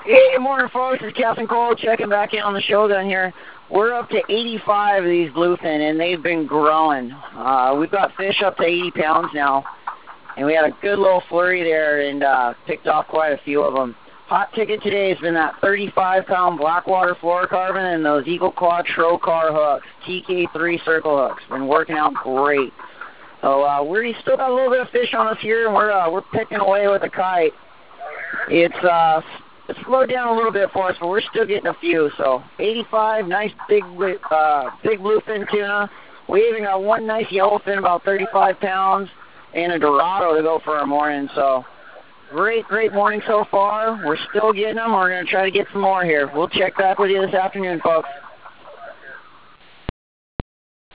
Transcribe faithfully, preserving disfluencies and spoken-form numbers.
Hey, good morning, folks. It's Captain Cole checking back in on the Shogun here. We're up to eighty-five of these bluefin, and they've been growing. Uh, we've got fish up to eighty pounds now, and we had a good little flurry there and uh, picked off quite a few of them. Hot ticket today has been that thirty-five pound Blackwater fluorocarbon and those Eagle Quad Trocar hooks, T K three circle hooks. Been working out great. So uh, we still got a little bit of fish on us here, and we're uh, we're picking away with a kite. It's uh, it's slowed down a little bit for us, but we're still getting a few. So eighty-five, nice big uh, big bluefin tuna. We even got one nice yellowfin, about thirty-five pounds, and a Dorado to go for our morning. So great, great morning so far. We're still getting them. We're going to try to get some more here. We'll check back with you this afternoon, folks.